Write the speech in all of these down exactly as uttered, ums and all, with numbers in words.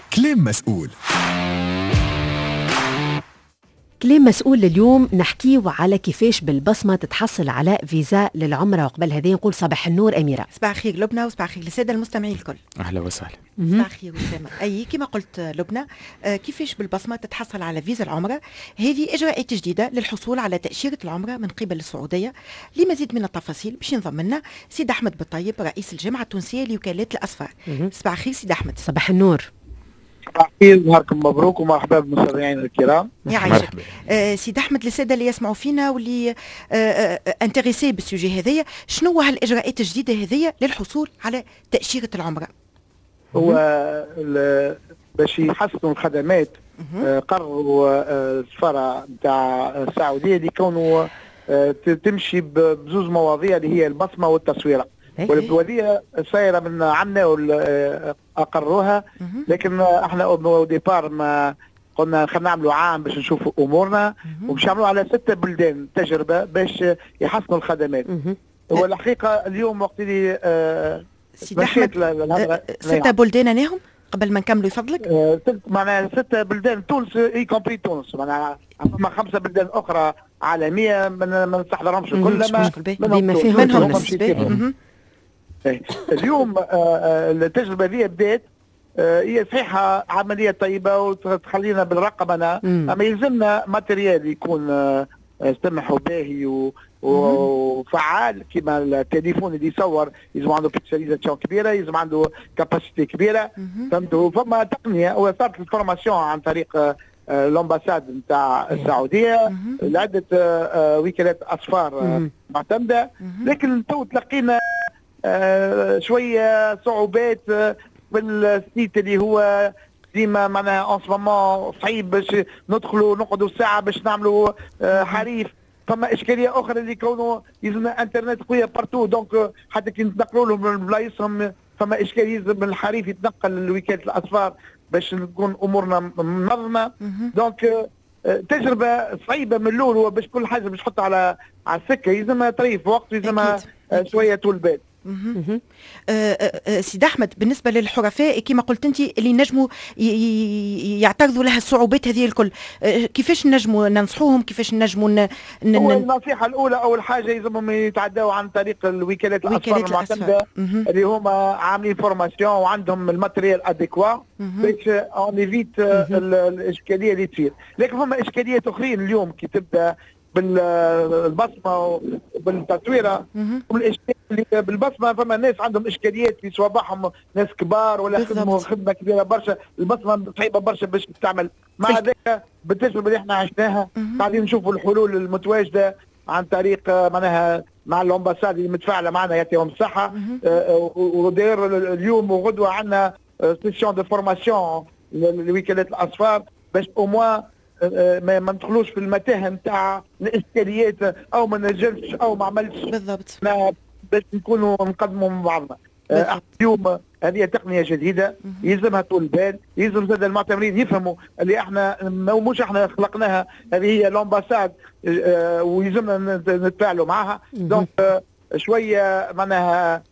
كلام مسؤول. كلام مسؤول اليوم نحكيه على كيفاش بالبصمة تتحصل على فيزا للعمرة. وقبل هذه نقول صباح النور أميرة. صباح الخير لبنى وصباح الخير للسادة المستمعين الكل. أهلا وسهلا. صباح الخير أسامة. أي كما قلت لبنى، آه كيفاش بالبصمة تتحصل على فيزا العمرة. هذه إجراءات جديدة للحصول على تأشيرة العمرة من قبل السعودية. لمزيد من التفاصيل باش ينضم لنا سيد أحمد بالطيب رئيس الجامعة التونسية لوكالات الأسفار. صباح الخير سيد أحمد. صباح النور. صباح الخير، نهاركم مبروك ومرحبا بالمستمعين الكرام. يعيشك. آه سيد احمد، للساده اللي يسمعوا فينا واللي آه آه انتريسي بالسوجي هذايا، شنو هالاجراءات الجديده هذيا للحصول على تاشيره العمره؟ هو باش يحسنوا الخدمات آه قرروا آه السفاره نتاع السعوديه اللي كونوا آه تمشي بزوز مواضيع اللي هي البصمه والتصويره. والبلديه صايره من عنا اقروها، لكن احنا او ديبار ما قلنا خلينا نعملوا عام باش نشوفوا امورنا، وباش نعملوا على ستة بلدان تجربه باش يحسنوا الخدمات. هو الحقيقه اليوم وقت اللي آه سيدي احمد آه ستة بلدان انهم قبل ما نكملوا يفضلك. آه معناها ستة بلدان، تونس اي كومبري تونس، معناها اما خمسه بلدان اخرى عالميه ما نستحضرهمش كلها بما فيهم تونس. اليوم التجربه هذه بدات، هي صحيحه عمليه طيبه وتخلينا بالرقمنه، اما يلزمنا ماتريال يكون سمح وباهي وفعال، كما التليفون اللي يصور يلزم عنده بيكسليزاسيون كبيره، يلزم عنده كاباسيتي كبيره، فهمتوا؟ فما تقنيه وصارت الفورماسيون عن طريق الامباساد نتاع السعوديه لعده وكالات اسفار معتمده، لكن تو تلقينا آه شويه صعوبات آه بالسيت اللي هو ديما معناها اون سومون صعيب باش ندخلوا نقعدوا ساعه باش نعملوا آه حريف. فما اشكاليه اخرى اللي كونه يلزمنا انترنت قويه بارتو، دونك حتى كي نتنقلوا لهم من بلايصهم فما اشكاليه، يلزم الحريف يتنقل لوكاله الاسفار باش نكون امورنا منظمه. دونك آه تجربه صعيبه من الاول، باش كل حاجه باش تحطها على على السكه يلزمها طريف وقت، يلزمها آه شويه طول بال. سيد احمد، بالنسبه للحرفاء كما قلت انت اللي نجموا يعترضوا لها الصعوبات هذه الكل، كيفاش نجموا ننصحوهم، كيفاش نجموا ن... ن... هو النصيحه الاولى اول حاجه يلزمهم يتعداو عن طريق الوكالات الاسفار المعتمده اللي هما عاملين فورماسيون وعندهم الماتريال اديكوا باش اون ايفيت الاشكاليه اللي تصير. لكن هما اشكاليات اخرين اليوم كي تبدا بالبصمه وبالتصويره، والاشكال اللي بالبصمه فما ناس عندهم اشكاليات في صوابعهم، ناس كبار ولا خدموا خدمه كبيره برشا، البصمه صعيبه برشا باش تستعمل. مع ذلك بالتجربه اللي احنا عشناها قاعدين نشوفوا الحلول المتواجده عن طريق معناها مع الامباساد اللي متفاعله معنا يعطيهم الصحه. وداير اليوم وغدوه عندنا سيسيون دو فورماسيون لوكالات الاسفار باش او موان ما ما ندخلوش في المتاهه نتاع الاشكاليات او ما نجمش او ما عملتش بالضبط، باش نكونوا نقدموا من بعضنا. اليوم هذه تقنيه جديده يلزمها طول بال، يلزم زاد المعتمرين يفهموا اللي احنا مش احنا خلقناها، هذه هي لامباساد ويلزمنا نتفاعلوا معها. دونك شويه معناها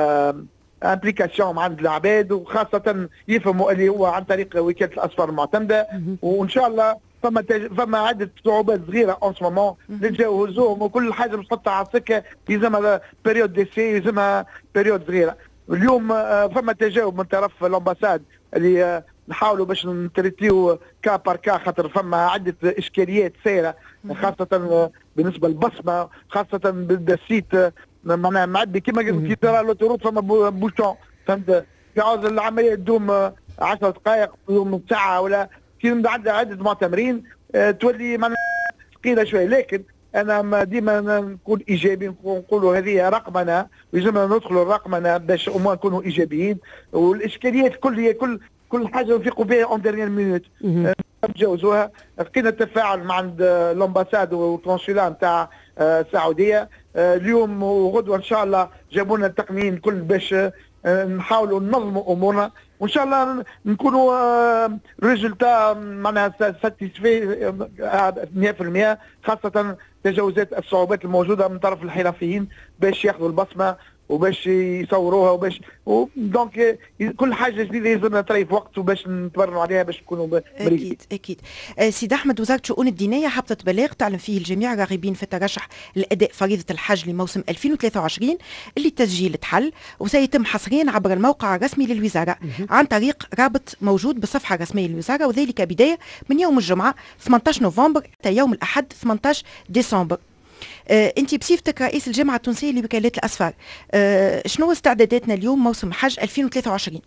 امبليكاسيون عند العباد، وخاصه يفهموا اللي هو عن طريق وكاله الاسفار المعتمده. وان شاء الله فما تج... فما عده صعوبات صغيره اون سو مومون نتجاوزوهم، وكل حاجه باش تحطها على السكه يلزمها بيريود ديسي، يلزمها بيريود صغيره. اليوم فما تجاوب من طرف الامباساد اللي نحاولوا باش نتريتيو كا بار كا، خاطر فما عده اشكاليات سايره خاصه بالنسبه للبصمه، خاصه بالسيت معناها معدي كيما كي ترى لوتوروت فما بوشون، فهمت؟ يعوز العمليه تدوم عشر دقائق تدوم ساعه، ولا كي عندها عده معتمرين أه تولي معناها ثقيله شويه. لكن انا ديما نكون ايجابي، نقولوا هذه رقمنه ويلزمنا ندخلوا الرقمنه باش او نكونوا ايجابيين. والاشكاليات كل هي كل كل حاجه نفيقوا بها اون ديرنيير مينوت نتجاوزوها. لقينا التفاعل مع الامباساد والقنصله نتاع السعوديه اليوم وغدوه ان شاء الله جابوا لنا التقنيين الكل باش نحاولوا ننظموا امورنا، وان شاء الله نكونوا ريزلتا معناها ساتيسفي مئة بالمئة، خاصه تجاوزات الصعوبات الموجوده من طرف الحرفيين باش ياخذوا البصمه وباش يصوروها وباش دونك كل حاجه جديده لازمنا تري في وقت وباش نتبرنوا عليها باش نكونوا مريحين. اكيد اكيد. آه سيد احمد، وزاره الشؤون الدينيه حبطت بلاغ تعلن فيه الجميع راغبين في الترشح لاداء فريضه الحج لموسم ألفين وثلاثة وعشرين اللي التسجيل تحل وسيتم حصريا عبر الموقع الرسمي للوزاره عن طريق رابط موجود بالصفحه الرسميه للوزاره، وذلك بدايه من يوم الجمعه ثمانية عشر نوفمبر حتى يوم الاحد ثمانية عشر ديسمبر. آه، انت بصفتك رئيس الجامعه التونسيه لوكالات الاسفار، آه، شنو استعداداتنا اليوم موسم حج ألفين وثلاثة وعشرين؟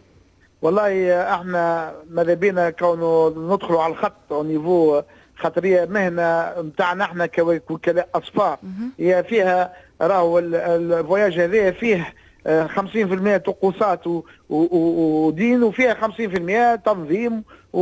والله احنا ماذا بينا كونه ندخلوا على الخط او نيفو، خاطر هي مهنه نتاعنا احنا كوكلاء اسفار، هي فيها راهو الفواياج هذا فيه خمسين بالمئة طقوسات ودين، وفيها خمسين بالمئة تنظيم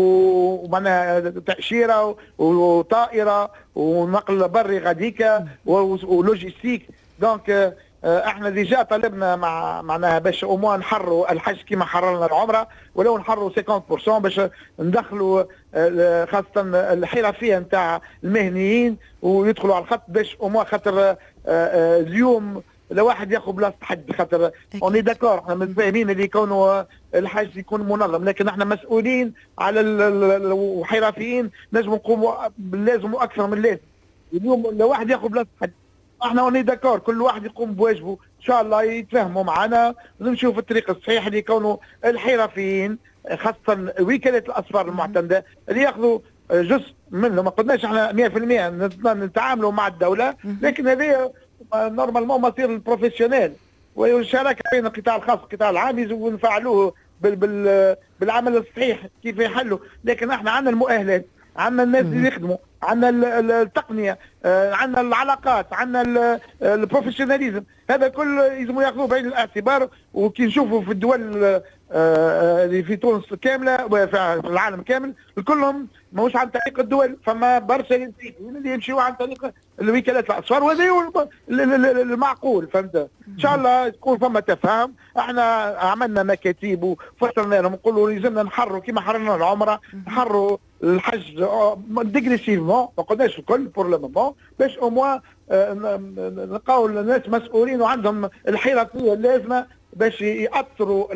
ومعناها تأشيرة وطائرة ونقل بري غاديكا ولوجيستيك. دونك احنا ديجا طلبنا مع معناها باش اوموا نحروا الحج كما حررنا العمره، ولو نحروا خمسين بالمئة باش ندخلوا خاصه الحرفيه نتاع المهنيين ويدخلوا على الخط باش اوموا خاطر اليوم لو واحد ياخذ بلاصه حد، خاطر اوني داكور احنا متفاهمين اللي يكونوا الحج يكون منظم، لكن احنا مسؤولين على الحرفيين نجم نقوموا باللازم واكثر من اللازم. اليوم لو واحد ياخذ بلاصه حد احنا اوني داكور كل واحد يقوم بواجبه، ان شاء الله يتفاهموا معنا ونمشيو في الطريق الصحيح اللي يكونوا الحرفيين خاصه وكاله الاسفار المعتمده اللي ياخذوا جزء منه. ما قلناش احنا مئة بالمئة نتعاملوا مع الدوله، لكن هذه نورمالمون مصير البروفيسيونيل والشراكه بين القطاع الخاص والقطاع العام ونفعلوه بال بال بالعمل الصحيح كيف يحلوا. لكن احنا عندنا المؤهلات، عندنا الناس اللي يخدموا، عندنا التقنيه، عندنا العلاقات، عندنا البروفيسيوناليزم، هذا كل يلزموا ياخذوه بعين الاعتبار. وكي نشوفوا في الدول اللي في تونس كامله وفي العالم كامل كلهم ماهوش عن طريق الدول، فما برشا اللي يمشيوا عن طريق الوكالات الاسفار، وهذا هو المعقول. فهمت؟ ان شاء الله يكون فما تفاهم. احنا عملنا مكاتيب وفسرنا لهم نقولوا لازمنا نحروا كما حررنا العمره، نحروا الحج ديغريسيفمون، ما قلناش الكل بور لو مومون، باش او موان نلقاو الناس مسؤولين وعندهم الحرفيه اللازمه باش يأثروا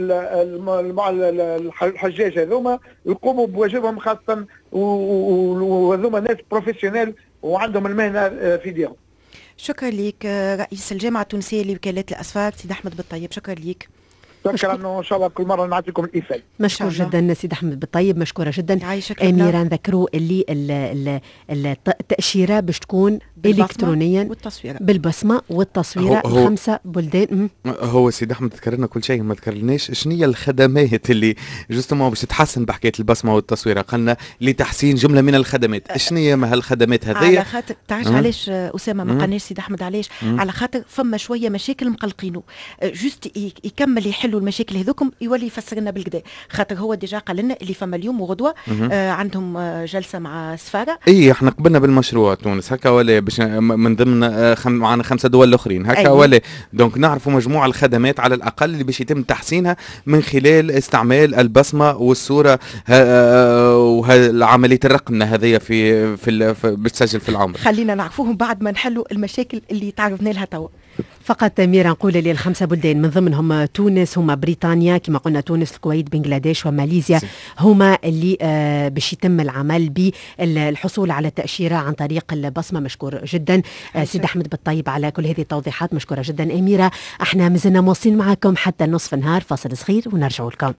الحجاج هذوما يقوموا بواجبهم، خاصه وهذوما ناس بروفيسيونيل وعندهم المهنه في ديهم. شكرا لك رئيس الجامعه التونسيه لوكالات الاسفار سيد احمد بالطيب، شكرا لك. شكرا انه ان شاء الله كل مره نعطيكم الايفاء. مشكور جدا سيد احمد بالطيب، مشكوره جدا. اميره نذكروا اللي التاشيره باش تكون الكترونيا والتصويره بالبصمه والتصويره خمسه بلدان. هو سيد احمد ذكرنا كل شيء، ما ذكرناش شنو هي الخدمات اللي جوستومون باش تتحسن بحكايه البصمه والتصويره. قالنا لتحسين جمله من الخدمات، شنو هي ما هالخدمات هذيا؟ على خاطر تعرف علاش اسامه ما قالناش سيد احمد علاش؟ على خاطر فما شويه مشاكل مقلقينه، جوست يكمل يحلوا المشاكل هذوكم يولي يفسر لنا بالكدا، خاطر هو ديجا قال لنا اللي فما اليوم وغدوه آه عندهم آه جلسه مع السفاره. اي احنا قبلنا بالمشروع تونس هكا ولا باش من ضمن آه خم معنا خمسه دول اخرين هكا. أيوة. ولا دونك نعرفوا مجموعه الخدمات على الاقل اللي باش يتم تحسينها من خلال استعمال البصمه والصوره آه وعمليه الرقمنه هذه في في باش تسجل في العمر. خلينا نعرفوهم بعد ما نحلوا المشاكل اللي تعرضنا لها توا. فقط ميرا نقول لي الخمسه بلدان من ضمنهم تونس، هما بريطانيا كما قلنا، تونس الكويت بنغلاديش وماليزيا، هما اللي آه باش يتم العمل بالحصول على تأشيرة عن طريق البصمه. مشكور جدا آه سيد احمد بالطيب على كل هذه التوضيحات. مشكوره جدا اميره. احنا مازلنا مواصلين معكم حتى نصف النهار، فاصل صغير ونرجعوا لكم.